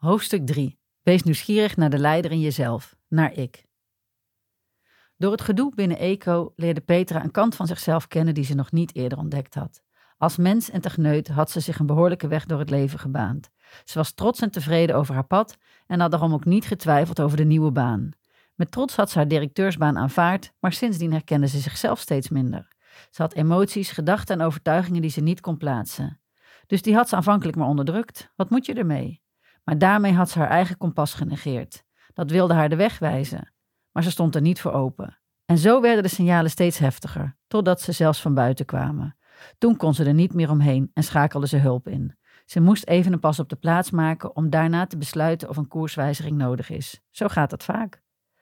Hoofdstuk 3. Wees nieuwsgierig naar de leider in jezelf, naar ik. Door het gedoe binnen ECO leerde Petra een kant van zichzelf kennen die ze nog niet eerder ontdekt had. Als mens en techneut had ze zich een behoorlijke weg door het leven gebaand. Ze was trots en tevreden over haar pad en had daarom ook niet getwijfeld over de nieuwe baan. Met trots had ze haar directeursbaan aanvaard, maar sindsdien herkende ze zichzelf steeds minder. Ze had emoties, gedachten en overtuigingen die ze niet kon plaatsen. Dus die had ze aanvankelijk maar onderdrukt. Wat moet je ermee? Maar daarmee had ze haar eigen kompas genegeerd. Dat wilde haar de weg wijzen. Maar ze stond er niet voor open. En zo werden de signalen steeds heftiger, totdat ze zelfs van buiten kwamen. Toen kon ze er niet meer omheen en schakelde ze hulp in. Ze moest even een pas op de plaats maken om daarna te besluiten of een koerswijziging nodig is. Zo gaat dat vaak.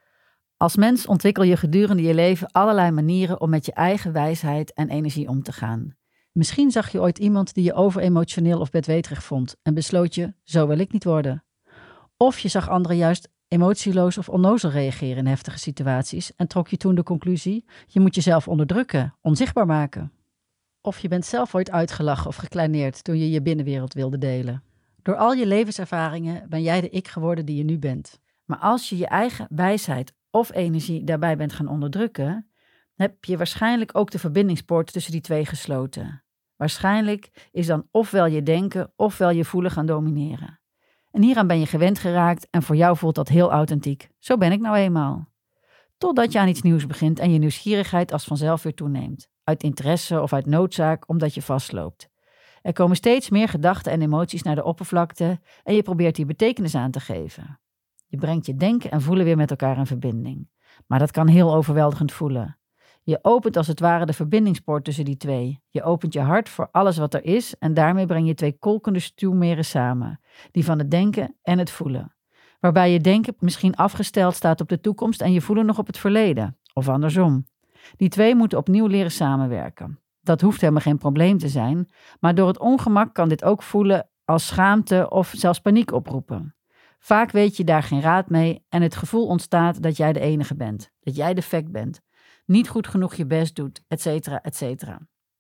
Als mens ontwikkel je gedurende je leven allerlei manieren om met je eigen wijsheid en energie om te gaan. Misschien zag je ooit iemand die je overemotioneel of bedweterig vond en besloot je, zo wil ik niet worden. Of je zag anderen juist emotieloos of onnozel reageren in heftige situaties en trok je toen de conclusie, je moet jezelf onderdrukken, onzichtbaar maken. Of je bent zelf ooit uitgelachen of gekleineerd toen je je binnenwereld wilde delen. Door al je levenservaringen ben jij de ik geworden die je nu bent. Maar als je je eigen wijsheid of energie daarbij bent gaan onderdrukken, heb je waarschijnlijk ook de verbindingspoort tussen die twee gesloten. Waarschijnlijk is dan ofwel je denken ofwel je voelen gaan domineren. En hieraan ben je gewend geraakt en voor jou voelt dat heel authentiek. Zo ben ik nou eenmaal. Totdat je aan iets nieuws begint en je nieuwsgierigheid als vanzelf weer toeneemt. Uit interesse of uit noodzaak omdat je vastloopt. Er komen steeds meer gedachten en emoties naar de oppervlakte en je probeert hier betekenis aan te geven. Je brengt je denken en voelen weer met elkaar in verbinding. Maar dat kan heel overweldigend voelen. Je opent als het ware de verbindingspoort tussen die twee. Je opent je hart voor alles wat er is en daarmee breng je twee kolkende stuwmeren samen. Die van het denken en het voelen. Waarbij je denken misschien afgesteld staat op de toekomst en je voelen nog op het verleden. Of andersom. Die twee moeten opnieuw leren samenwerken. Dat hoeft helemaal geen probleem te zijn, maar door het ongemak kan dit ook voelen als schaamte of zelfs paniek oproepen. Vaak weet je daar geen raad mee en het gevoel ontstaat dat jij de enige bent. Dat jij defect bent. Niet goed genoeg je best doet, etcetera, etcetera.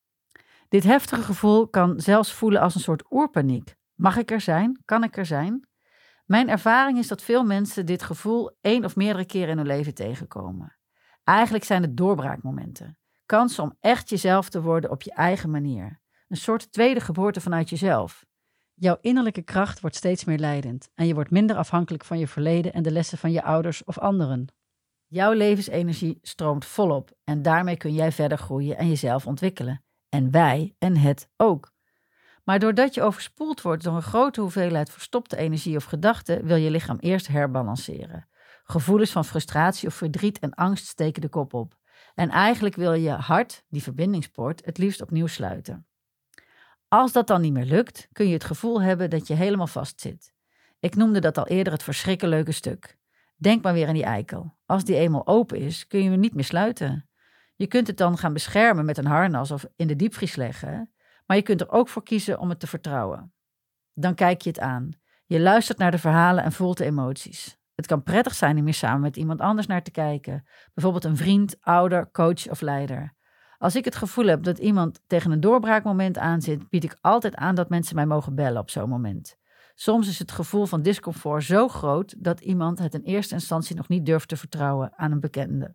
Dit heftige gevoel kan zelfs voelen als een soort oerpaniek. Mag ik er zijn? Kan ik er zijn? Mijn ervaring is dat veel mensen dit gevoel 1 of meerdere keren in hun leven tegenkomen. Eigenlijk zijn het doorbraakmomenten. Kansen om echt jezelf te worden op je eigen manier. Een soort tweede geboorte vanuit jezelf. Jouw innerlijke kracht wordt steeds meer leidend en je wordt minder afhankelijk van je verleden en de lessen van je ouders of anderen. Jouw levensenergie stroomt volop en daarmee kun jij verder groeien en jezelf ontwikkelen. En wij en het ook. Maar doordat je overspoeld wordt door een grote hoeveelheid verstopte energie of gedachten, wil je lichaam eerst herbalanceren. Gevoelens van frustratie of verdriet en angst steken de kop op. En eigenlijk wil je hart, die verbindingspoort, het liefst opnieuw sluiten. Als dat dan niet meer lukt, kun je het gevoel hebben dat je helemaal vastzit. Ik noemde dat al eerder het verschrikkelijke stuk. Denk maar weer aan die eikel. Als die eenmaal open is, kun je hem niet meer sluiten. Je kunt het dan gaan beschermen met een harnas of in de diepvries leggen, maar je kunt er ook voor kiezen om het te vertrouwen. Dan kijk je het aan. Je luistert naar de verhalen en voelt de emoties. Het kan prettig zijn om hier samen met iemand anders naar te kijken. Bijvoorbeeld een vriend, ouder, coach of leider. Als ik het gevoel heb dat iemand tegen een doorbraakmoment aanzit, bied ik altijd aan dat mensen mij mogen bellen op zo'n moment. Soms is het gevoel van discomfort zo groot dat iemand het in eerste instantie nog niet durft te vertrouwen aan een bekende.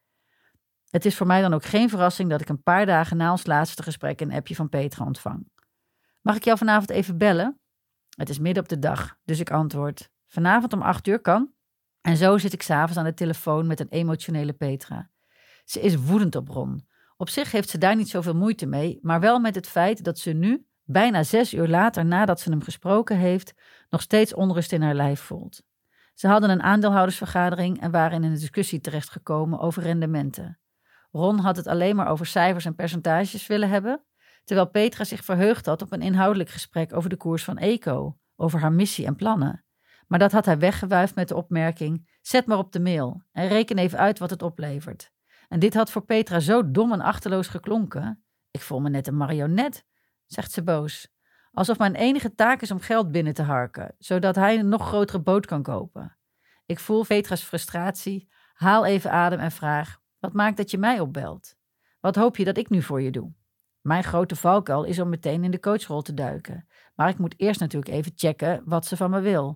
Het is voor mij dan ook geen verrassing dat ik een paar dagen na ons laatste gesprek een appje van Petra ontvang. Mag ik jou vanavond even bellen? Het is midden op de dag, dus ik antwoord. Vanavond om 8 uur kan? En zo zit ik 's avonds aan de telefoon met een emotionele Petra. Ze is woedend op Ron. Op zich heeft ze daar niet zoveel moeite mee, maar wel met het feit dat ze nu, bijna 6 uur later nadat ze hem gesproken heeft, nog steeds onrust in haar lijf voelt. Ze hadden een aandeelhoudersvergadering en waren in een discussie terechtgekomen over rendementen. Ron had het alleen maar over cijfers en percentages willen hebben, terwijl Petra zich verheugd had op een inhoudelijk gesprek over de koers van ECO, over haar missie en plannen. Maar dat had hij weggewuifd met de opmerking, zet maar op de mail en reken even uit wat het oplevert. En dit had voor Petra zo dom en achterloos geklonken. Ik voel me net een marionet, zegt ze boos. Alsof mijn enige taak is om geld binnen te harken, zodat hij een nog grotere boot kan kopen. Ik voel Petra's frustratie, haal even adem en vraag, wat maakt dat je mij opbelt? Wat hoop je dat ik nu voor je doe? Mijn grote valkuil is om meteen in de coachrol te duiken. Maar ik moet eerst natuurlijk even checken wat ze van me wil.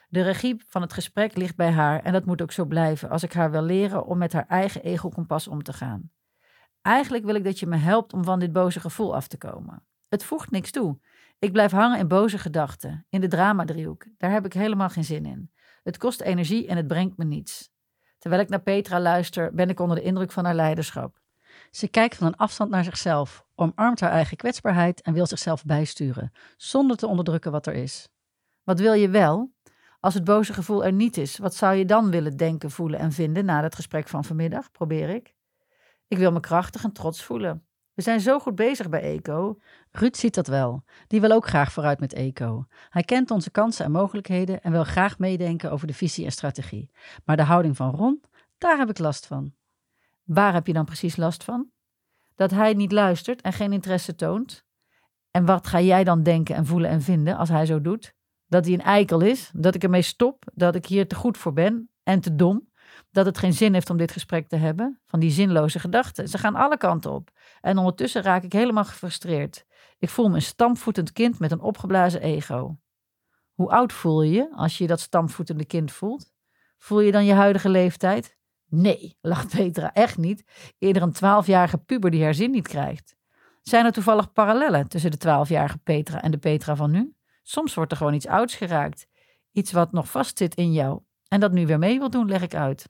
De regie van het gesprek ligt bij haar en dat moet ook zo blijven als ik haar wil leren om met haar eigen ego-kompas om te gaan. Eigenlijk wil ik dat je me helpt om van dit boze gevoel af te komen. Het voegt niks toe. Ik blijf hangen in boze gedachten, in de dramadriehoek. Daar heb ik helemaal geen zin in. Het kost energie en het brengt me niets. Terwijl ik naar Petra luister, ben ik onder de indruk van haar leiderschap. Ze kijkt van een afstand naar zichzelf, omarmt haar eigen kwetsbaarheid en wil zichzelf bijsturen, zonder te onderdrukken wat er is. Wat wil je wel? Als het boze gevoel er niet is, wat zou je dan willen denken, voelen en vinden na het gesprek van vanmiddag? Probeer ik. Ik wil me krachtig en trots voelen. We zijn zo goed bezig bij ECO. Ruud ziet dat wel. Die wil ook graag vooruit met ECO. Hij kent onze kansen en mogelijkheden en wil graag meedenken over de visie en strategie. Maar de houding van Ron, daar heb ik last van. Waar heb je dan precies last van? Dat hij niet luistert en geen interesse toont? En wat ga jij dan denken en voelen en vinden als hij zo doet? Dat hij een eikel is, dat ik ermee stop, dat ik hier te goed voor ben en te dom, dat het geen zin heeft om dit gesprek te hebben, van die zinloze gedachten. Ze gaan alle kanten op en ondertussen raak ik helemaal gefrustreerd. Ik voel me een stampvoetend kind met een opgeblazen ego. Hoe oud voel je je als je je dat stampvoetende kind voelt? Voel je dan je huidige leeftijd? Nee, lacht Petra, echt niet. Eerder een 12-jarige puber die haar zin niet krijgt. Zijn er toevallig parallellen tussen de 12-jarige Petra en de Petra van nu? Soms wordt er gewoon iets ouds geraakt. Iets wat nog vastzit in jou. En dat nu weer mee wil doen, leg ik uit.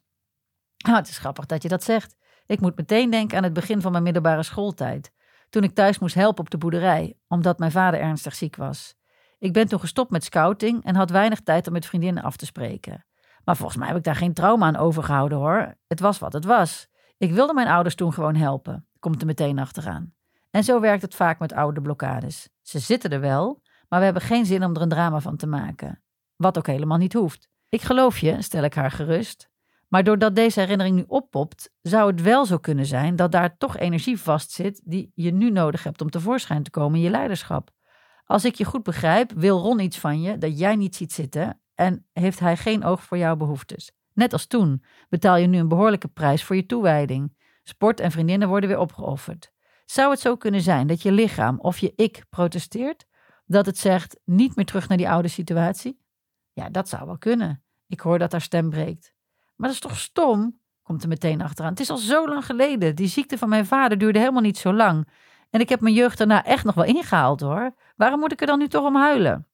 Het is grappig dat je dat zegt. Ik moet meteen denken aan het begin van mijn middelbare schooltijd. Toen ik thuis moest helpen op de boerderij, omdat mijn vader ernstig ziek was. Ik ben toen gestopt met scouting en had weinig tijd om met vriendinnen af te spreken. Maar volgens mij heb ik daar geen trauma aan overgehouden hoor. Het was wat het was. Ik wilde mijn ouders toen gewoon helpen. Komt er meteen achteraan. En zo werkt het vaak met oude blokkades. Ze zitten er wel, maar we hebben geen zin om er een drama van te maken. Wat ook helemaal niet hoeft. Ik geloof je, stel ik haar gerust. Maar doordat deze herinnering nu oppopt, zou het wel zo kunnen zijn dat daar toch energie vastzit die je nu nodig hebt om tevoorschijn te komen in je leiderschap. Als ik je goed begrijp, wil Ron iets van je dat jij niet ziet zitten en heeft hij geen oog voor jouw behoeftes. Net als toen betaal je nu een behoorlijke prijs voor je toewijding. Sport en vriendinnen worden weer opgeofferd. Zou het zo kunnen zijn dat je lichaam of je ik protesteert? Dat het zegt niet meer terug naar die oude situatie? Ja, dat zou wel kunnen. Ik hoor dat haar stem breekt. Maar dat is toch stom? Komt er meteen achteraan. Het is al zo lang geleden. Die ziekte van mijn vader duurde helemaal niet zo lang. En ik heb mijn jeugd daarna echt nog wel ingehaald hoor. Waarom moet ik er dan nu toch om huilen?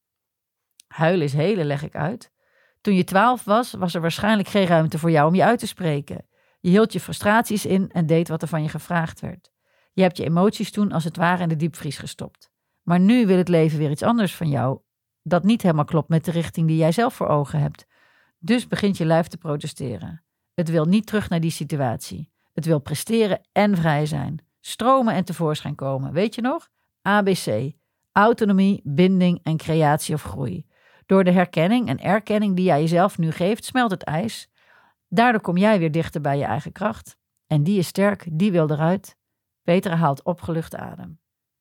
Huilen is helen, leg ik uit. Toen je 12 was, was er waarschijnlijk geen ruimte voor jou om je uit te spreken. Je hield je frustraties in en deed wat er van je gevraagd werd. Je hebt je emoties toen als het ware in de diepvries gestopt. Maar nu wil het leven weer iets anders van jou, dat niet helemaal klopt met de richting die jij zelf voor ogen hebt. Dus begint je lijf te protesteren. Het wil niet terug naar die situatie. Het wil presteren en vrij zijn. Stromen en tevoorschijn komen. Weet je nog? ABC. Autonomie, binding en creatie of groei. Door de herkenning en erkenning die jij jezelf nu geeft, smelt het ijs. Daardoor kom jij weer dichter bij je eigen kracht. En die is sterk, die wil eruit. Petra haalt opgelucht adem.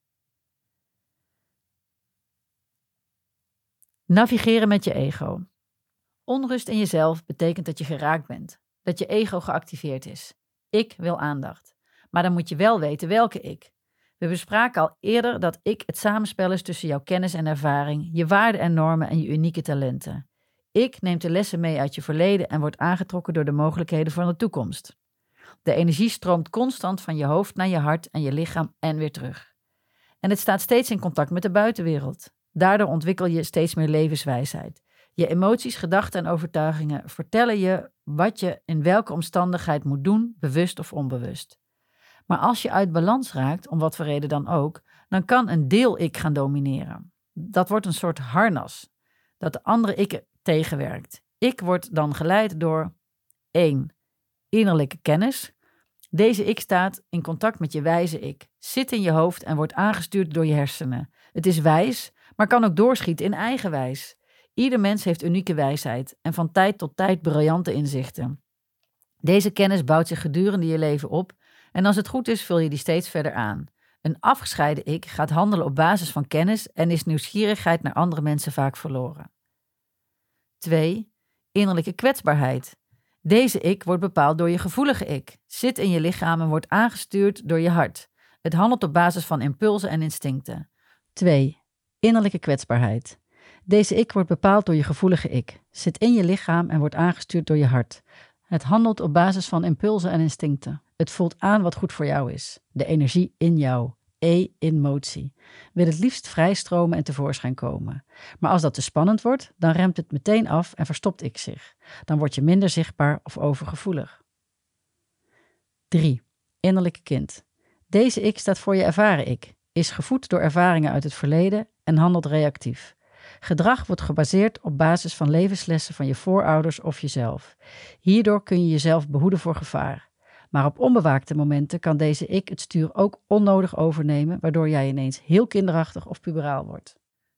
Navigeren met je ego. Onrust in jezelf betekent dat je geraakt bent. Dat je ego geactiveerd is. Ik wil aandacht. Maar dan moet je wel weten welke ik. We bespraken al eerder dat ik het samenspel is tussen jouw kennis en ervaring, je waarden en normen en je unieke talenten. Ik neemt de lessen mee uit je verleden en wordt aangetrokken door de mogelijkheden van de toekomst. De energie stroomt constant van je hoofd naar je hart en je lichaam en weer terug. En het staat steeds in contact met de buitenwereld. Daardoor ontwikkel je steeds meer levenswijsheid. Je emoties, gedachten en overtuigingen vertellen je wat je in welke omstandigheid moet doen, bewust of onbewust. Maar als je uit balans raakt, om wat voor reden dan ook, dan kan een deel ik gaan domineren. Dat wordt een soort harnas, dat de andere ik tegenwerkt. Ik word dan geleid door 1. Innerlijke kennis. Deze ik staat in contact met je wijze ik, zit in je hoofd en wordt aangestuurd door je hersenen. Het is wijs, maar kan ook doorschieten in eigenwijs. Ieder mens heeft unieke wijsheid en van tijd tot tijd briljante inzichten. Deze kennis bouwt zich gedurende je leven op en als het goed is vul je die steeds verder aan. Een afgescheiden ik gaat handelen op basis van kennis en is nieuwsgierigheid naar andere mensen vaak verloren. 2. Innerlijke kwetsbaarheid. Deze ik wordt bepaald door je gevoelige ik, zit in je lichaam en wordt aangestuurd door je hart. Het handelt op basis van impulsen en instincten. 2. Innerlijke kwetsbaarheid. Deze ik wordt bepaald door je gevoelige ik, zit in je lichaam en wordt aangestuurd door je hart. Het handelt op basis van impulsen en instincten. Het voelt aan wat goed voor jou is. De energie in jou. In motie. Wil het liefst vrijstromen en tevoorschijn komen. Maar als dat te spannend wordt, dan remt het meteen af en verstopt ik zich. Dan word je minder zichtbaar of overgevoelig. 3. Innerlijke kind. Deze ik staat voor je ervaren ik, is gevoed door ervaringen uit het verleden en handelt reactief. Gedrag wordt gebaseerd op basis van levenslessen van je voorouders of jezelf. Hierdoor kun je jezelf behoeden voor gevaar. Maar op onbewaakte momenten kan deze ik het stuur ook onnodig overnemen, waardoor jij ineens heel kinderachtig of puberaal wordt.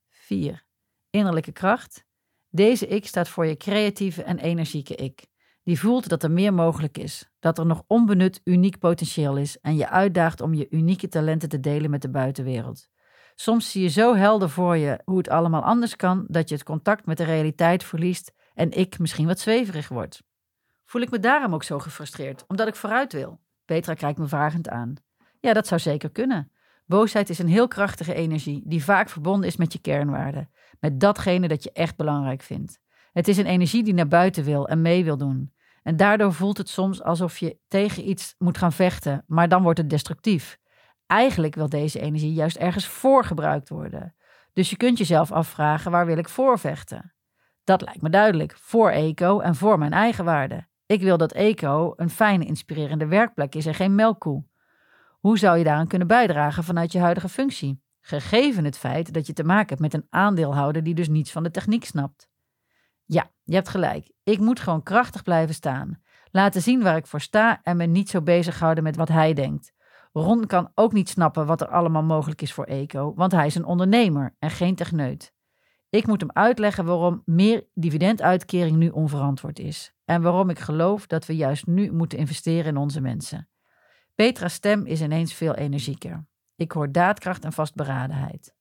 4. Innerlijke kracht. Deze ik staat voor je creatieve en energieke ik. Die voelt dat er meer mogelijk is, dat er nog onbenut uniek potentieel is en je uitdaagt om je unieke talenten te delen met de buitenwereld. Soms zie je zo helder voor je hoe het allemaal anders kan, dat je het contact met de realiteit verliest en ik misschien wat zweverig wordt. Voel ik me daarom ook zo gefrustreerd, omdat ik vooruit wil? Petra kijkt me vragend aan. Ja, dat zou zeker kunnen. Boosheid is een heel krachtige energie die vaak verbonden is met je kernwaarden, met datgene dat je echt belangrijk vindt. Het is een energie die naar buiten wil en mee wil doen. En daardoor voelt het soms alsof je tegen iets moet gaan vechten, maar dan wordt het destructief. Eigenlijk wil deze energie juist ergens voor gebruikt worden. Dus je kunt jezelf afvragen, waar wil ik voor vechten? Dat lijkt me duidelijk, voor eco en voor mijn eigen waarden. Ik wil dat eco een fijne, inspirerende werkplek is en geen melkkoe. Hoe zou je daaraan kunnen bijdragen vanuit je huidige functie? Gegeven het feit dat je te maken hebt met een aandeelhouder die dus niets van de techniek snapt. Ja, je hebt gelijk. Ik moet gewoon krachtig blijven staan. Laten zien waar ik voor sta en me niet zo bezighouden met wat hij denkt. Ron kan ook niet snappen wat er allemaal mogelijk is voor eco, want hij is een ondernemer en geen techneut. Ik moet hem uitleggen waarom meer dividenduitkering nu onverantwoord is. En waarom ik geloof dat we juist nu moeten investeren in onze mensen. Petra's stem is ineens veel energieker. Ik hoor daadkracht en vastberadenheid.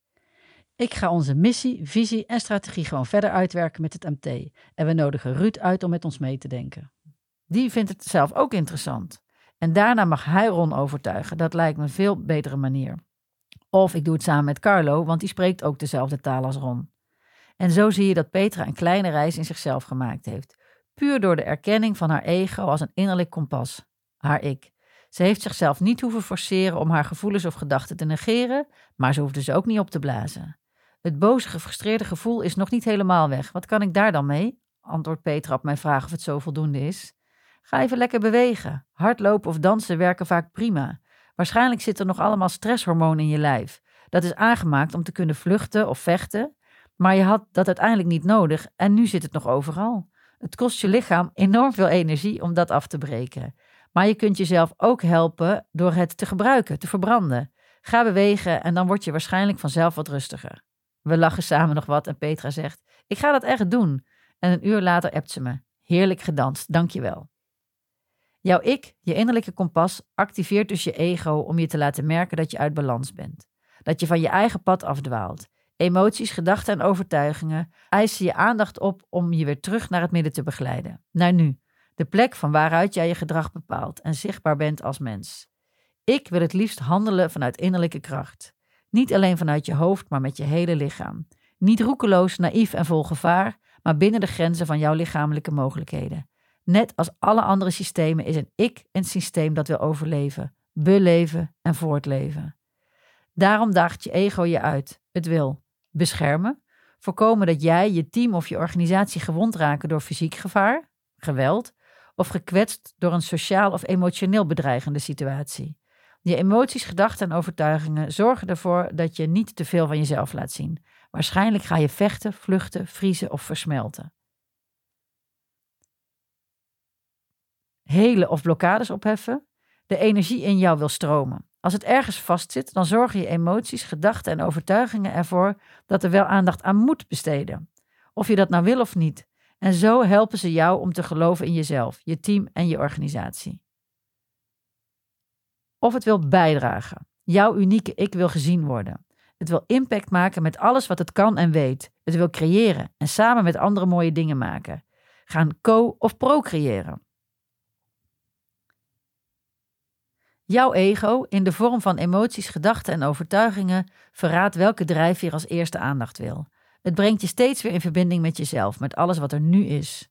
Ik ga onze missie, visie en strategie gewoon verder uitwerken met het MT. En we nodigen Ruud uit om met ons mee te denken. Die vindt het zelf ook interessant. En daarna mag hij Ron overtuigen. Dat lijkt me een veel betere manier. Of ik doe het samen met Carlo, want die spreekt ook dezelfde taal als Ron. En zo zie je dat Petra een kleine reis in zichzelf gemaakt heeft. Puur door de erkenning van haar ego als een innerlijk kompas. Haar ik. Ze heeft zichzelf niet hoeven forceren om haar gevoelens of gedachten te negeren, maar ze hoefde ze ook niet op te blazen. Het boze, gefrustreerde gevoel is nog niet helemaal weg. Wat kan ik daar dan mee? Antwoordt Petra op mijn vraag of het zo voldoende is. Ga even lekker bewegen. Hardlopen of dansen werken vaak prima. Waarschijnlijk zit er nog allemaal stresshormoon in je lijf. Dat is aangemaakt om te kunnen vluchten of vechten, maar je had dat uiteindelijk niet nodig en nu zit het nog overal. Het kost je lichaam enorm veel energie om dat af te breken. Maar je kunt jezelf ook helpen door het te gebruiken, te verbranden. Ga bewegen en dan word je waarschijnlijk vanzelf wat rustiger. We lachen samen nog wat en Petra zegt, ik ga dat echt doen. En een uur later appt ze me, heerlijk gedanst, dankjewel. Jouw ik, je innerlijke kompas, activeert dus je ego om je te laten merken dat je uit balans bent. Dat je van je eigen pad afdwaalt. Emoties, gedachten en overtuigingen eisen je aandacht op om je weer terug naar het midden te begeleiden. Naar nu, de plek van waaruit jij je gedrag bepaalt en zichtbaar bent als mens. Ik wil het liefst handelen vanuit innerlijke kracht. Niet alleen vanuit je hoofd, maar met je hele lichaam. Niet roekeloos, naïef en vol gevaar, maar binnen de grenzen van jouw lichamelijke mogelijkheden. Net als alle andere systemen is een ik een systeem dat wil overleven, beleven en voortleven. Daarom daagt je ego je uit. Het wil beschermen, voorkomen dat jij, je team of je organisatie gewond raken door fysiek gevaar, geweld, of gekwetst door een sociaal of emotioneel bedreigende situatie. Je emoties, gedachten en overtuigingen zorgen ervoor dat je niet te veel van jezelf laat zien. Waarschijnlijk ga je vechten, vluchten, vriezen of versmelten. Helen of blokkades opheffen. De energie in jou wil stromen. Als het ergens vastzit, dan zorgen je emoties, gedachten en overtuigingen ervoor dat er wel aandacht aan moet besteden. Of je dat nou wil of niet. En zo helpen ze jou om te geloven in jezelf, je team en je organisatie. Of het wil bijdragen. Jouw unieke ik wil gezien worden. Het wil impact maken met alles wat het kan en weet. Het wil creëren en samen met anderen mooie dingen maken. Gaan co- of procreëren. Jouw ego, in de vorm van emoties, gedachten en overtuigingen, verraadt welke drijfveer als eerste aandacht wil. Het brengt je steeds weer in verbinding met jezelf, met alles wat er nu is.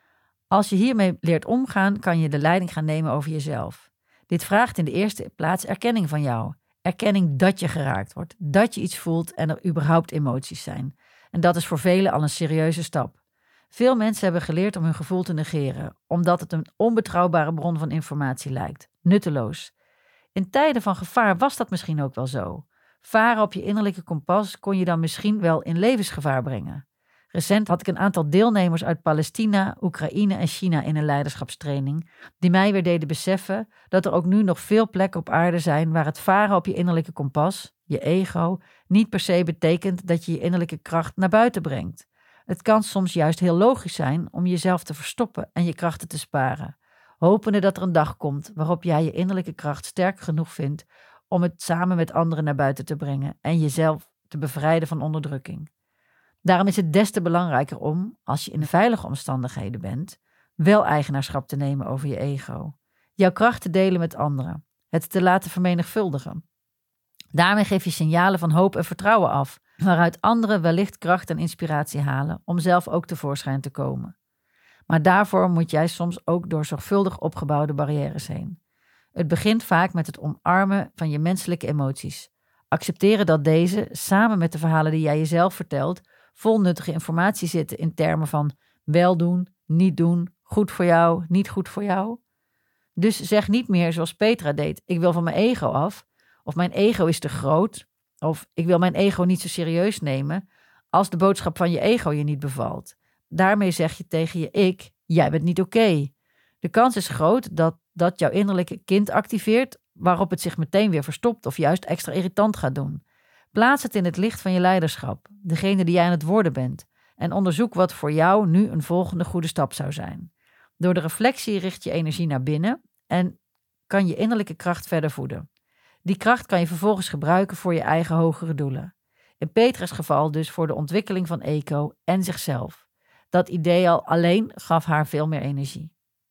Als je hiermee leert omgaan, kan je de leiding gaan nemen over jezelf. Dit vraagt in de eerste plaats erkenning van jou. Erkenning dat je geraakt wordt, dat je iets voelt en er überhaupt emoties zijn. En dat is voor velen al een serieuze stap. Veel mensen hebben geleerd om hun gevoel te negeren, omdat het een onbetrouwbare bron van informatie lijkt. Nutteloos. In tijden van gevaar was dat misschien ook wel zo. Varen op je innerlijke kompas kon je dan misschien wel in levensgevaar brengen. Recent had ik een aantal deelnemers uit Palestina, Oekraïne en China in een leiderschapstraining, die mij weer deden beseffen dat er ook nu nog veel plekken op aarde zijn waar het varen op je innerlijke kompas, je ego, niet per se betekent dat je je innerlijke kracht naar buiten brengt. Het kan soms juist heel logisch zijn om jezelf te verstoppen en je krachten te sparen, hopende dat er een dag komt waarop jij je innerlijke kracht sterk genoeg vindt om het samen met anderen naar buiten te brengen en jezelf te bevrijden van onderdrukking. Daarom is het des te belangrijker om, als je in veilige omstandigheden bent, wel eigenaarschap te nemen over je ego. Jouw kracht te delen met anderen, het te laten vermenigvuldigen. Daarmee geef je signalen van hoop en vertrouwen af, waaruit anderen wellicht kracht en inspiratie halen om zelf ook tevoorschijn te komen. Maar daarvoor moet jij soms ook door zorgvuldig opgebouwde barrières heen. Het begint vaak met het omarmen van je menselijke emoties. Accepteren dat deze, samen met de verhalen die jij jezelf vertelt, vol nuttige informatie zitten in termen van wel doen, goed voor jou, niet goed voor jou. Dus zeg niet meer zoals Petra deed, ik wil van mijn ego af, of mijn ego is te groot, of ik wil mijn ego niet zo serieus nemen, als de boodschap van je ego je niet bevalt. Daarmee zeg je tegen je ik, jij bent niet oké. De kans is groot dat jouw innerlijke kind activeert, waarop het zich meteen weer verstopt of juist extra irritant gaat doen. Plaats het in het licht van je leiderschap, degene die jij aan het worden bent, en onderzoek wat voor jou nu een volgende goede stap zou zijn. Door de reflectie richt je energie naar binnen en kan je innerlijke kracht verder voeden. Die kracht kan je vervolgens gebruiken voor je eigen hogere doelen. In Petra's geval dus voor de ontwikkeling van Eco en zichzelf. Dat idee al alleen gaf haar veel meer energie.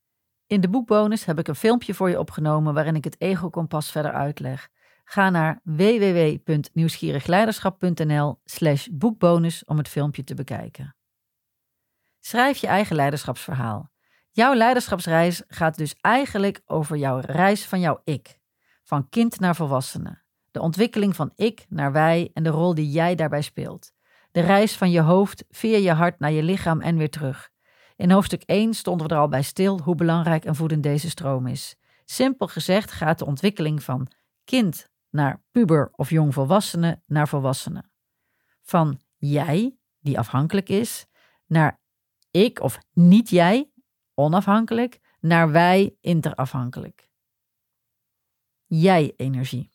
In de boekbonus heb ik een filmpje voor je opgenomen waarin ik het ego-kompas verder uitleg. Ga naar www.nieuwsgierigleiderschap.nl/boekbonus om het filmpje te bekijken. Schrijf je eigen leiderschapsverhaal. Jouw leiderschapsreis gaat dus eigenlijk over jouw reis van jouw ik. Van kind naar volwassene. De ontwikkeling van ik naar wij en de rol die jij daarbij speelt. De reis van je hoofd via je hart naar je lichaam en weer terug. In hoofdstuk 1 stonden we er al bij stil hoe belangrijk en voedend deze stroom is. Simpel gezegd gaat de ontwikkeling van kind naar puber of jongvolwassene naar volwassene. Van jij, die afhankelijk is, naar ik of niet jij, onafhankelijk, naar wij, interafhankelijk. Jij-energie.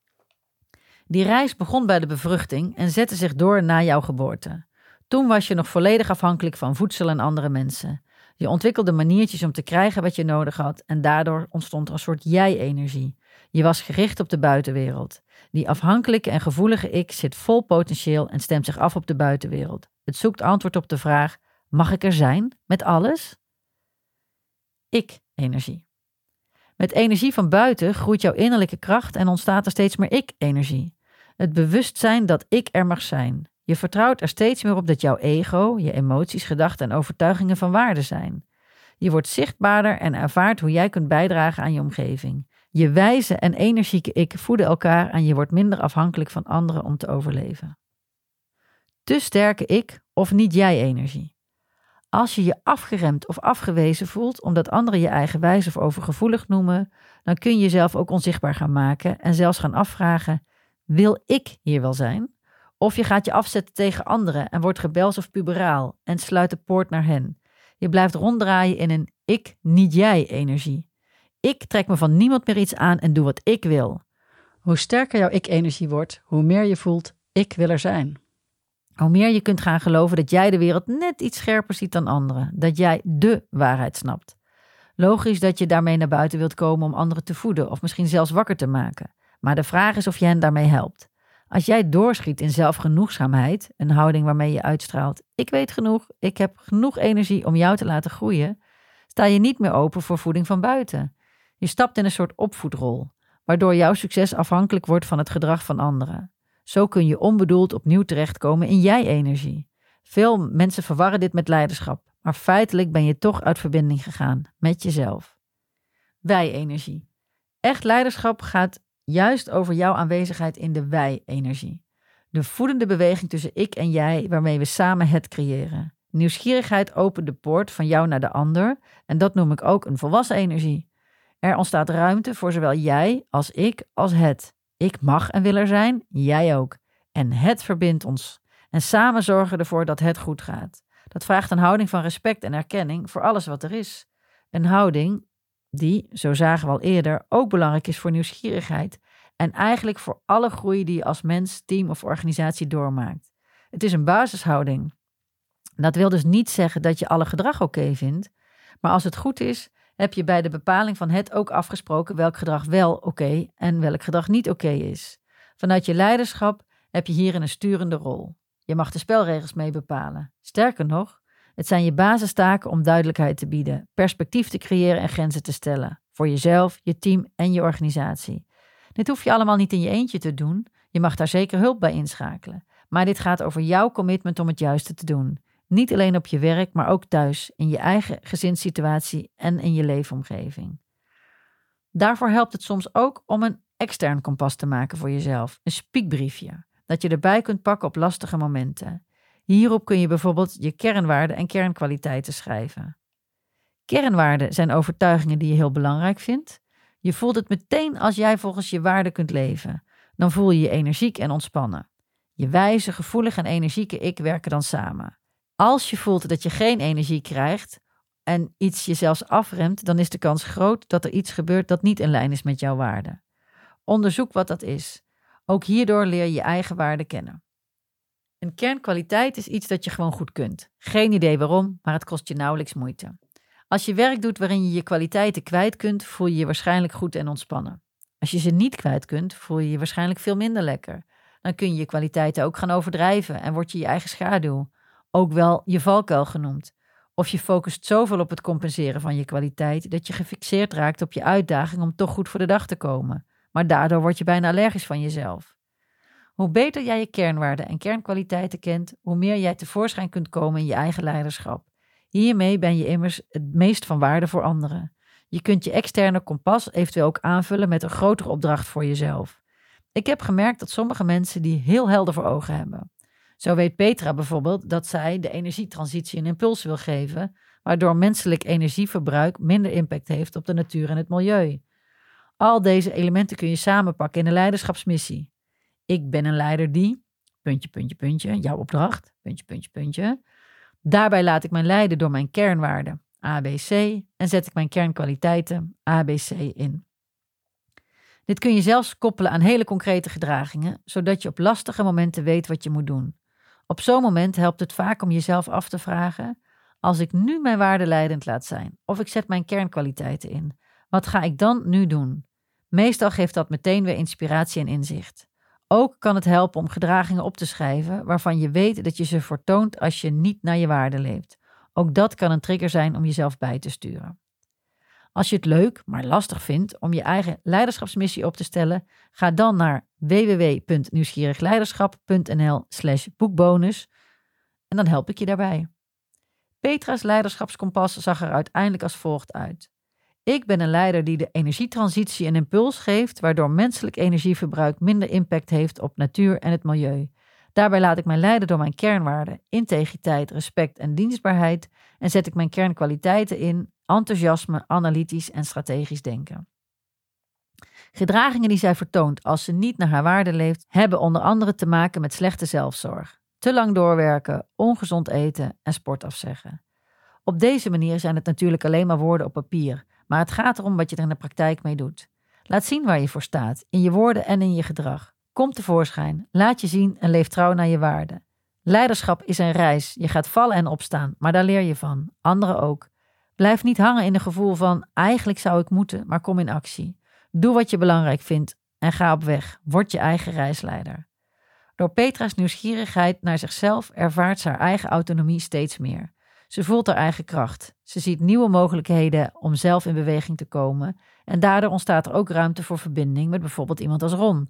Die reis begon bij de bevruchting en zette zich door na jouw geboorte. Toen was je nog volledig afhankelijk van voedsel en andere mensen. Je ontwikkelde maniertjes om te krijgen wat je nodig had en daardoor ontstond er een soort jij-energie. Je was gericht op de buitenwereld. Die afhankelijke en gevoelige ik zit vol potentieel en stemt zich af op de buitenwereld. Het zoekt antwoord op de vraag, mag ik er zijn met alles? Ik-energie. Met energie van buiten groeit jouw innerlijke kracht en ontstaat er steeds meer ik-energie. Het bewustzijn dat ik er mag zijn. Je vertrouwt er steeds meer op dat jouw ego, je emoties, gedachten en overtuigingen van waarde zijn. Je wordt zichtbaarder en ervaart hoe jij kunt bijdragen aan je omgeving. Je wijze en energieke ik voeden elkaar en je wordt minder afhankelijk van anderen om te overleven. Te sterke ik of niet jij-energie. Als je je afgeremd of afgewezen voelt omdat anderen je eigenwijs of overgevoelig noemen, dan kun je jezelf ook onzichtbaar gaan maken en zelfs gaan afvragen, wil ik hier wel zijn? Of je gaat je afzetten tegen anderen en wordt rebels of puberaal en sluit de poort naar hen. Je blijft ronddraaien in een ik-niet-jij-energie. Ik trek me van niemand meer iets aan en doe wat ik wil. Hoe sterker jouw ik-energie wordt, hoe meer je voelt, ik wil er zijn. Hoe meer je kunt gaan geloven dat jij de wereld net iets scherper ziet dan anderen. Dat jij de waarheid snapt. Logisch dat je daarmee naar buiten wilt komen om anderen te voeden of misschien zelfs wakker te maken. Maar de vraag is of je hen daarmee helpt. Als jij doorschiet in zelfgenoegzaamheid, een houding waarmee je uitstraalt, ik weet genoeg, ik heb genoeg energie om jou te laten groeien, sta je niet meer open voor voeding van buiten. Je stapt in een soort opvoedrol, waardoor jouw succes afhankelijk wordt van het gedrag van anderen. Zo kun je onbedoeld opnieuw terechtkomen in jij-energie. Veel mensen verwarren dit met leiderschap, maar feitelijk ben je toch uit verbinding gegaan met jezelf. Wij-energie. Echt leiderschap gaat juist over jouw aanwezigheid in de wij-energie. De voedende beweging tussen ik en jij waarmee we samen het creëren. Nieuwsgierigheid opent de poort van jou naar de ander en dat noem ik ook een volwassen energie. Er ontstaat ruimte voor zowel jij als ik als het. Ik mag en wil er zijn, jij ook. En het verbindt ons. En samen zorgen we ervoor dat het goed gaat. Dat vraagt een houding van respect en erkenning voor alles wat er is. Een houding die, zo zagen we al eerder, ook belangrijk is voor nieuwsgierigheid. En eigenlijk voor alle groei die je als mens, team of organisatie doormaakt. Het is een basishouding. Dat wil dus niet zeggen dat je alle gedrag oké vindt. Maar als het goed is, heb je bij de bepaling van het ook afgesproken welk gedrag wel oké en welk gedrag niet oké is. Vanuit je leiderschap heb je hierin een sturende rol. Je mag de spelregels mee bepalen. Sterker nog, het zijn je basistaken om duidelijkheid te bieden, perspectief te creëren en grenzen te stellen. Voor jezelf, je team en je organisatie. Dit hoef je allemaal niet in je eentje te doen. Je mag daar zeker hulp bij inschakelen. Maar dit gaat over jouw commitment om het juiste te doen. Niet alleen op je werk, maar ook thuis, in je eigen gezinssituatie en in je leefomgeving. Daarvoor helpt het soms ook om een extern kompas te maken voor jezelf. Een spiekbriefje, dat je erbij kunt pakken op lastige momenten. Hierop kun je bijvoorbeeld je kernwaarden en kernkwaliteiten schrijven. Kernwaarden zijn overtuigingen die je heel belangrijk vindt. Je voelt het meteen als jij volgens je waarden kunt leven. Dan voel je je energiek en ontspannen. Je wijze, gevoelige en energieke ik werken dan samen. Als je voelt dat je geen energie krijgt en iets je zelfs afremt, dan is de kans groot dat er iets gebeurt dat niet in lijn is met jouw waarden. Onderzoek wat dat is. Ook hierdoor leer je je eigen waarden kennen. Een kernkwaliteit is iets dat je gewoon goed kunt. Geen idee waarom, maar het kost je nauwelijks moeite. Als je werk doet waarin je je kwaliteiten kwijt kunt, voel je je waarschijnlijk goed en ontspannen. Als je ze niet kwijt kunt, voel je je waarschijnlijk veel minder lekker. Dan kun je je kwaliteiten ook gaan overdrijven en word je je eigen schaduw. Ook wel je valkuil genoemd. Of je focust zoveel op het compenseren van je kwaliteit dat je gefixeerd raakt op je uitdaging om toch goed voor de dag te komen. Maar daardoor word je bijna allergisch van jezelf. Hoe beter jij je kernwaarden en kernkwaliteiten kent, hoe meer jij tevoorschijn kunt komen in je eigen leiderschap. Hiermee ben je immers het meest van waarde voor anderen. Je kunt je externe kompas eventueel ook aanvullen met een grotere opdracht voor jezelf. Ik heb gemerkt dat sommige mensen die heel helder voor ogen hebben. Zo weet Petra bijvoorbeeld dat zij de energietransitie een impuls wil geven, waardoor menselijk energieverbruik minder impact heeft op de natuur en het milieu. Al deze elementen kun je samenpakken in een leiderschapsmissie. Ik ben een leider die, puntje, puntje, puntje, jouw opdracht, puntje, puntje, puntje. Daarbij laat ik mij leiden door mijn kernwaarden, ABC, en zet ik mijn kernkwaliteiten, ABC, in. Dit kun je zelfs koppelen aan hele concrete gedragingen, zodat je op lastige momenten weet wat je moet doen. Op zo'n moment helpt het vaak om jezelf af te vragen: als ik nu mijn waarden leidend laat zijn, of ik zet mijn kernkwaliteiten in, wat ga ik dan nu doen? Meestal geeft dat meteen weer inspiratie en inzicht. Ook kan het helpen om gedragingen op te schrijven waarvan je weet dat je ze vertoont als je niet naar je waarden leeft. Ook dat kan een trigger zijn om jezelf bij te sturen. Als je het leuk, maar lastig vindt om je eigen leiderschapsmissie op te stellen, ga dan naar www.nieuwsgierigleiderschap.nl/boekbonus en dan help ik je daarbij. Petra's leiderschapskompas zag er uiteindelijk als volgt uit. Ik ben een leider die de energietransitie een impuls geeft, waardoor menselijk energieverbruik minder impact heeft op natuur en het milieu. Daarbij laat ik mij leiden door mijn kernwaarden, integriteit, respect en dienstbaarheid en zet ik mijn kernkwaliteiten in, enthousiasme, analytisch en strategisch denken. Gedragingen die zij vertoont als ze niet naar haar waarden leeft, hebben onder andere te maken met slechte zelfzorg, te lang doorwerken, ongezond eten en sport afzeggen. Op deze manier zijn het natuurlijk alleen maar woorden op papier, maar het gaat erom wat je er in de praktijk mee doet. Laat zien waar je voor staat, in je woorden en in je gedrag. Kom tevoorschijn, laat je zien en leef trouw naar je waarden. Leiderschap is een reis, je gaat vallen en opstaan, maar daar leer je van, anderen ook. Blijf niet hangen in een gevoel van eigenlijk zou ik moeten, maar kom in actie. Doe wat je belangrijk vindt en ga op weg, word je eigen reisleider. Door Petra's nieuwsgierigheid naar zichzelf ervaart ze haar eigen autonomie steeds meer. Ze voelt haar eigen kracht. Ze ziet nieuwe mogelijkheden om zelf in beweging te komen en daardoor ontstaat er ook ruimte voor verbinding met bijvoorbeeld iemand als Ron.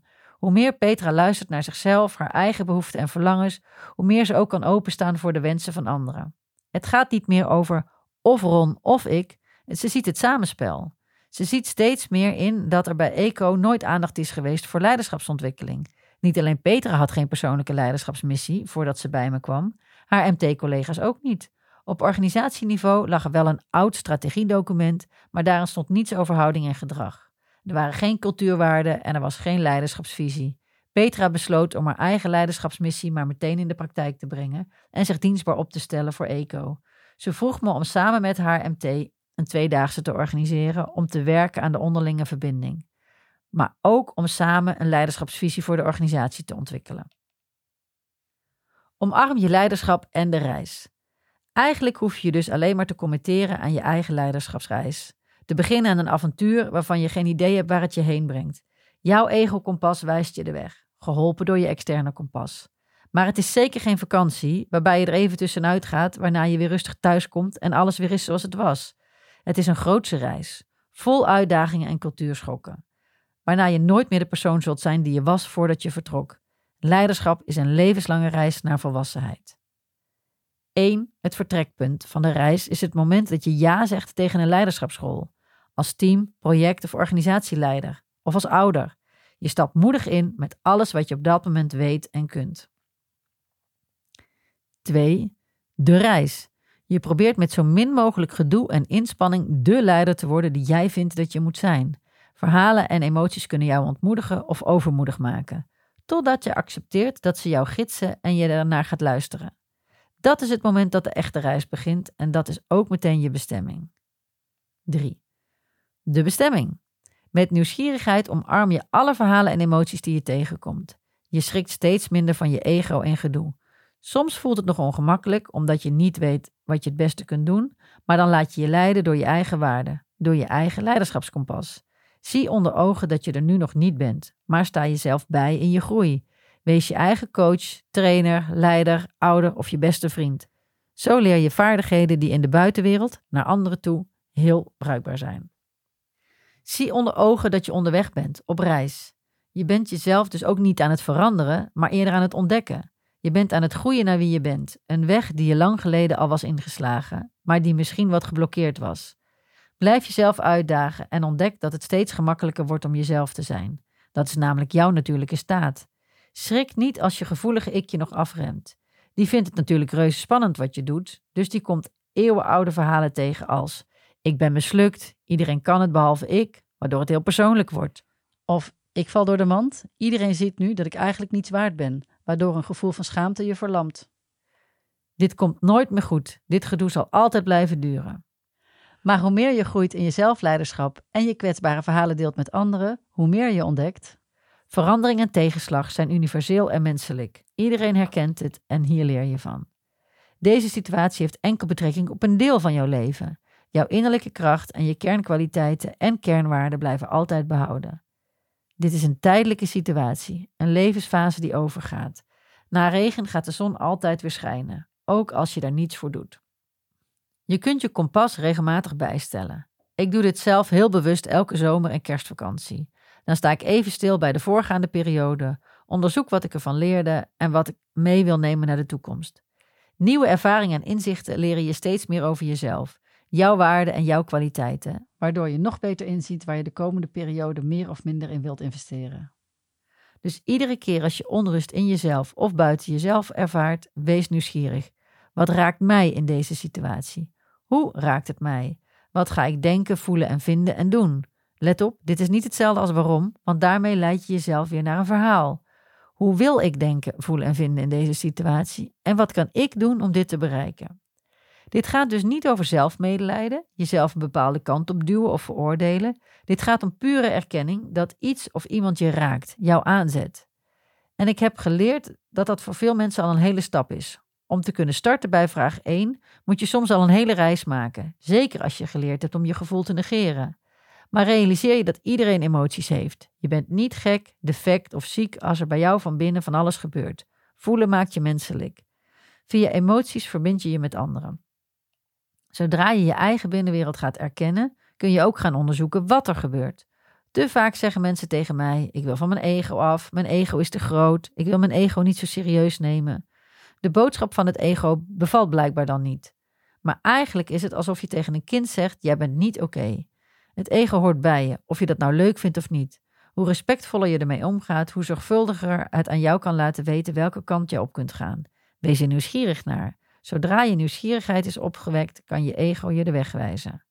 Hoe meer Petra luistert naar zichzelf, haar eigen behoeften en verlangens, hoe meer ze ook kan openstaan voor de wensen van anderen. Het gaat niet meer over of Ron of ik, ze ziet het samenspel. Ze ziet steeds meer in dat er bij ECO nooit aandacht is geweest voor leiderschapsontwikkeling. Niet alleen Petra had geen persoonlijke leiderschapsmissie voordat ze bij me kwam, haar MT-collega's ook niet. Op organisatieniveau lag er wel een oud strategiedocument, maar daarin stond niets over houding en gedrag. Er waren geen cultuurwaarden en er was geen leiderschapsvisie. Petra besloot om haar eigen leiderschapsmissie maar meteen in de praktijk te brengen en zich dienstbaar op te stellen voor ECO. Ze vroeg me om samen met haar MT een 2-daagse te organiseren om te werken aan de onderlinge verbinding. Maar ook om samen een leiderschapsvisie voor de organisatie te ontwikkelen. Omarm je leiderschap en de reis. Eigenlijk hoef je dus alleen maar te committeren aan je eigen leiderschapsreis. Te beginnen aan een avontuur waarvan je geen idee hebt waar het je heen brengt. Jouw ego-kompas wijst je de weg, geholpen door je externe kompas. Maar het is zeker geen vakantie, waarbij je er even tussenuit gaat, waarna je weer rustig thuiskomt en alles weer is zoals het was. Het is een grootse reis, vol uitdagingen en cultuurschokken. Waarna je nooit meer de persoon zult zijn die je was voordat je vertrok. Leiderschap is een levenslange reis naar volwassenheid. 1. Het vertrekpunt van de reis is het moment dat je ja zegt tegen een leiderschapsrol. Als team, project of organisatieleider. Of als ouder. Je stapt moedig in met alles wat je op dat moment weet en kunt. 2. De reis. Je probeert met zo min mogelijk gedoe en inspanning de leider te worden die jij vindt dat je moet zijn. Verhalen en emoties kunnen jou ontmoedigen of overmoedig maken. Totdat je accepteert dat ze jou gidsen en je daarnaar gaat luisteren. Dat is het moment dat de echte reis begint en dat is ook meteen je bestemming. 3. De bestemming. Met nieuwsgierigheid omarm je alle verhalen en emoties die je tegenkomt. Je schrikt steeds minder van je ego en gedoe. Soms voelt het nog ongemakkelijk omdat je niet weet wat je het beste kunt doen, maar dan laat je je leiden door je eigen waarden, door je eigen leiderschapskompas. Zie onder ogen dat je er nu nog niet bent, maar sta jezelf bij in je groei. Wees je eigen coach, trainer, leider, ouder of je beste vriend. Zo leer je vaardigheden die in de buitenwereld, naar anderen toe, heel bruikbaar zijn. Zie onder ogen dat je onderweg bent, op reis. Je bent jezelf dus ook niet aan het veranderen, maar eerder aan het ontdekken. Je bent aan het groeien naar wie je bent. Een weg die je lang geleden al was ingeslagen, maar die misschien wat geblokkeerd was. Blijf jezelf uitdagen en ontdek dat het steeds gemakkelijker wordt om jezelf te zijn. Dat is namelijk jouw natuurlijke staat. Schrik niet als je gevoelige ik je nog afremt. Die vindt het natuurlijk reuze spannend wat je doet, dus die komt eeuwenoude verhalen tegen als: ik ben mislukt, iedereen kan het behalve ik, waardoor het heel persoonlijk wordt. Of ik val door de mand, iedereen ziet nu dat ik eigenlijk niets waard ben, waardoor een gevoel van schaamte je verlamt. Dit komt nooit meer goed, dit gedoe zal altijd blijven duren. Maar hoe meer je groeit in je zelfleiderschap en je kwetsbare verhalen deelt met anderen, hoe meer je ontdekt. Verandering en tegenslag zijn universeel en menselijk. Iedereen herkent het en hier leer je van. Deze situatie heeft enkel betrekking op een deel van jouw leven. Jouw innerlijke kracht en je kernkwaliteiten en kernwaarden blijven altijd behouden. Dit is een tijdelijke situatie, een levensfase die overgaat. Na regen gaat de zon altijd weer schijnen, ook als je daar niets voor doet. Je kunt je kompas regelmatig bijstellen. Ik doe dit zelf heel bewust elke zomer- en kerstvakantie. Dan sta ik even stil bij de voorgaande periode, onderzoek wat ik ervan leerde en wat ik mee wil nemen naar de toekomst. Nieuwe ervaringen en inzichten leren je steeds meer over jezelf, jouw waarden en jouw kwaliteiten, waardoor je nog beter inziet waar je de komende periode meer of minder in wilt investeren. Dus iedere keer als je onrust in jezelf of buiten jezelf ervaart, wees nieuwsgierig. Wat raakt mij in deze situatie? Hoe raakt het mij? Wat ga ik denken, voelen en vinden en doen? Let op, dit is niet hetzelfde als waarom, want daarmee leid je jezelf weer naar een verhaal. Hoe wil ik denken, voelen en vinden in deze situatie? En wat kan ik doen om dit te bereiken? Dit gaat dus niet over zelfmedelijden, jezelf een bepaalde kant op duwen of veroordelen. Dit gaat om pure erkenning dat iets of iemand je raakt, jou aanzet. En ik heb geleerd dat dat voor veel mensen al een hele stap is. Om te kunnen starten bij vraag 1 moet je soms al een hele reis maken. Zeker als je geleerd hebt om je gevoel te negeren. Maar realiseer je dat iedereen emoties heeft. Je bent niet gek, defect of ziek als er bij jou van binnen van alles gebeurt. Voelen maakt je menselijk. Via emoties verbind je je met anderen. Zodra je je eigen binnenwereld gaat erkennen, kun je ook gaan onderzoeken wat er gebeurt. Te vaak zeggen mensen tegen mij, ik wil van mijn ego af, mijn ego is te groot, ik wil mijn ego niet zo serieus nemen. De boodschap van het ego bevalt blijkbaar dan niet. Maar eigenlijk is het alsof je tegen een kind zegt, jij bent niet oké. Het ego hoort bij je, of je dat nou leuk vindt of niet. Hoe respectvoller je ermee omgaat, hoe zorgvuldiger het aan jou kan laten weten welke kant je op kunt gaan. Wees er nieuwsgierig naar. Zodra je nieuwsgierigheid is opgewekt, kan je ego je de weg wijzen.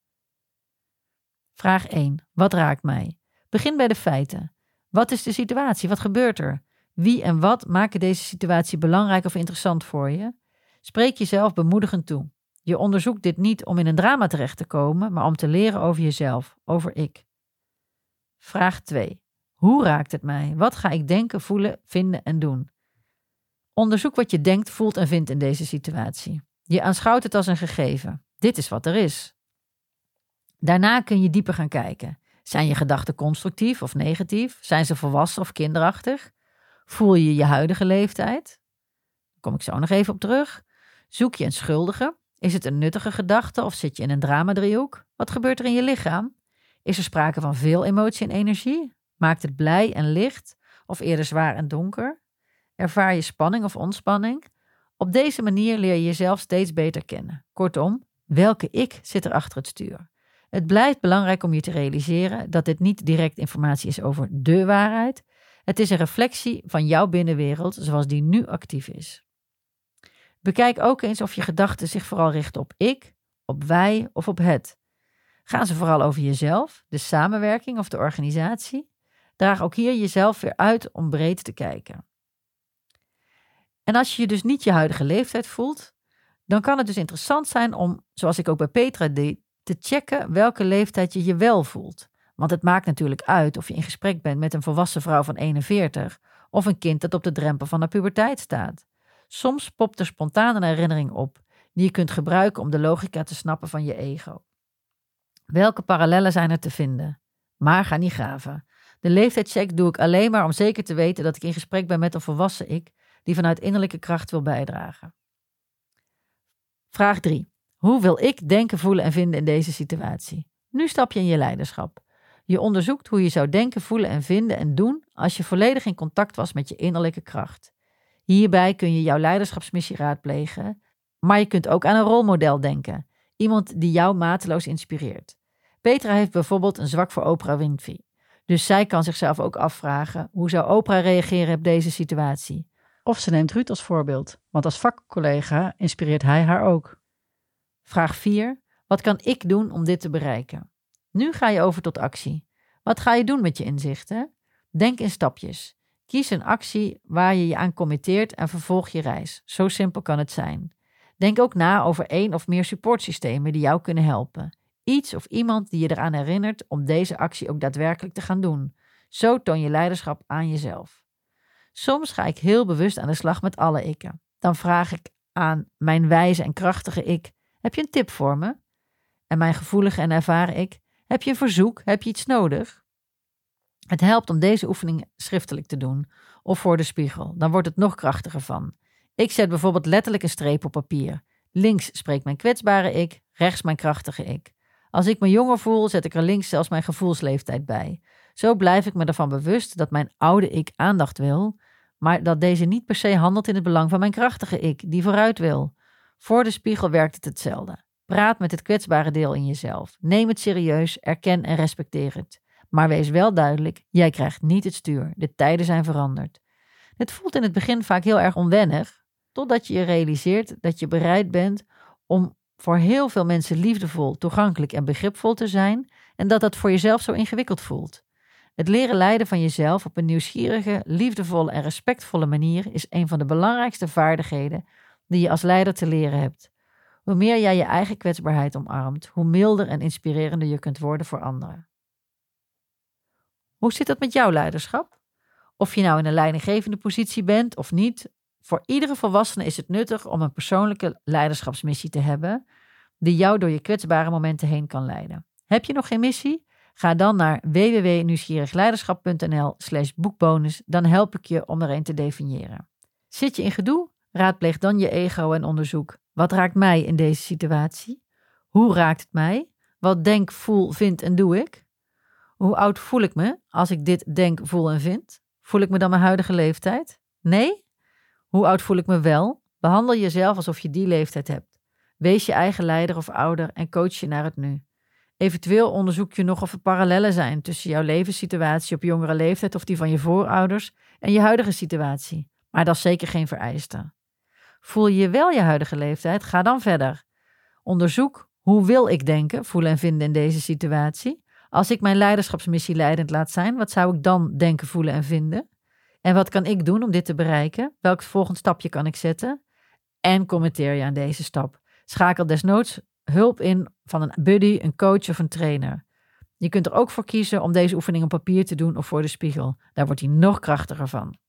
Vraag 1. Wat raakt mij? Begin bij de feiten. Wat is de situatie? Wat gebeurt er? Wie en wat maken deze situatie belangrijk of interessant voor je? Spreek jezelf bemoedigend toe. Je onderzoekt dit niet om in een drama terecht te komen, maar om te leren over jezelf, over ik. Vraag 2. Hoe raakt het mij? Wat ga ik denken, voelen, vinden en doen? Onderzoek wat je denkt, voelt en vindt in deze situatie. Je aanschouwt het als een gegeven. Dit is wat er is. Daarna kun je dieper gaan kijken. Zijn je gedachten constructief of negatief? Zijn ze volwassen of kinderachtig? Voel je je huidige leeftijd? Daar kom ik zo nog even op terug. Zoek je een schuldige? Is het een nuttige gedachte of zit je in een dramadriehoek? Wat gebeurt er in je lichaam? Is er sprake van veel emotie en energie? Maakt het blij en licht of eerder zwaar en donker? Ervaar je spanning of ontspanning? Op deze manier leer je jezelf steeds beter kennen. Kortom, welke ik zit er achter het stuur? Het blijft belangrijk om je te realiseren dat dit niet direct informatie is over de waarheid. Het is een reflectie van jouw binnenwereld zoals die nu actief is. Bekijk ook eens of je gedachten zich vooral richten op ik, op wij of op het. Gaan ze vooral over jezelf, de samenwerking of de organisatie? Draag ook hier jezelf weer uit om breed te kijken. En als je je dus niet je huidige leeftijd voelt, dan kan het dus interessant zijn om, zoals ik ook bij Petra deed, te checken welke leeftijd je je wel voelt. Want het maakt natuurlijk uit of je in gesprek bent met een volwassen vrouw van 41 of een kind dat op de drempel van de puberteit staat. Soms popt er spontaan een herinnering op die je kunt gebruiken om de logica te snappen van je ego. Welke parallellen zijn er te vinden? Maar ga niet graven. De leeftijdscheck doe ik alleen maar om zeker te weten dat ik in gesprek ben met een volwassen ik die vanuit innerlijke kracht wil bijdragen. Vraag 3. Hoe wil ik denken, voelen en vinden in deze situatie? Nu stap je in je leiderschap. Je onderzoekt hoe je zou denken, voelen en vinden en doen als je volledig in contact was met je innerlijke kracht. Hierbij kun je jouw leiderschapsmissie raadplegen, maar je kunt ook aan een rolmodel denken. Iemand die jou mateloos inspireert. Petra heeft bijvoorbeeld een zwak voor Oprah Winfrey. Dus zij kan zichzelf ook afvragen, hoe zou Oprah reageren op deze situatie? Of ze neemt Ruud als voorbeeld, want als vakcollega inspireert hij haar ook. Vraag 4. Wat kan ik doen om dit te bereiken? Nu ga je over tot actie. Wat ga je doen met je inzichten? Denk in stapjes. Kies een actie waar je je aan committeert en vervolg je reis. Zo simpel kan het zijn. Denk ook na over 1 of meer supportsystemen die jou kunnen helpen. Iets of iemand die je eraan herinnert om deze actie ook daadwerkelijk te gaan doen. Zo toon je leiderschap aan jezelf. Soms ga ik heel bewust aan de slag met alle ikken. Dan vraag ik aan mijn wijze en krachtige ik: heb je een tip voor me? En mijn gevoelige en ervaren ik: heb je een verzoek? Heb je iets nodig? Het helpt om deze oefening schriftelijk te doen of voor de spiegel. Dan wordt het nog krachtiger van. Ik zet bijvoorbeeld letterlijk een streep op papier. Links spreekt mijn kwetsbare ik, rechts mijn krachtige ik. Als ik me jonger voel, zet ik er links zelfs mijn gevoelsleeftijd bij. Zo blijf ik me ervan bewust dat mijn oude ik aandacht wil, maar dat deze niet per se handelt in het belang van mijn krachtige ik, die vooruit wil. Voor de spiegel werkt het hetzelfde. Praat met het kwetsbare deel in jezelf. Neem het serieus, erken en respecteer het. Maar wees wel duidelijk, jij krijgt niet het stuur. De tijden zijn veranderd. Dit voelt in het begin vaak heel erg onwennig, totdat je je realiseert dat je bereid bent om voor heel veel mensen liefdevol, toegankelijk en begripvol te zijn en dat dat voor jezelf zo ingewikkeld voelt. Het leren leiden van jezelf op een nieuwsgierige, liefdevolle en respectvolle manier is een van de belangrijkste vaardigheden die je als leider te leren hebt. Hoe meer jij je eigen kwetsbaarheid omarmt, hoe milder en inspirerender je kunt worden voor anderen. Hoe zit het met jouw leiderschap? Of je nou in een leidinggevende positie bent of niet, voor iedere volwassene is het nuttig om een persoonlijke leiderschapsmissie te hebben die jou door je kwetsbare momenten heen kan leiden. Heb je nog geen missie? Ga dan naar www.nieuwsgierigleiderschap.nl/boekbonus, dan help ik je om er een te definiëren. Zit je in gedoe? Raadpleeg dan je ego en onderzoek. Wat raakt mij in deze situatie? Hoe raakt het mij? Wat denk, voel, vind en doe ik? Hoe oud voel ik me als ik dit denk, voel en vind? Voel ik me dan mijn huidige leeftijd? Nee? Hoe oud voel ik me wel? Behandel jezelf alsof je die leeftijd hebt. Wees je eigen leider of ouder en coach je naar het nu. Eventueel onderzoek je nog of er parallellen zijn tussen jouw levenssituatie op jongere leeftijd of die van je voorouders en je huidige situatie. Maar dat is zeker geen vereiste. Voel je wel je huidige leeftijd? Ga dan verder. Onderzoek hoe wil ik denken, voelen en vinden in deze situatie. Als ik mijn leiderschapsmissie leidend laat zijn, wat zou ik dan denken, voelen en vinden? En wat kan ik doen om dit te bereiken? Welk volgend stapje kan ik zetten? En commenteer je aan deze stap. Schakel desnoods hulp in van een buddy, een coach of een trainer. Je kunt er ook voor kiezen om deze oefening op papier te doen of voor de spiegel. Daar wordt hij nog krachtiger van.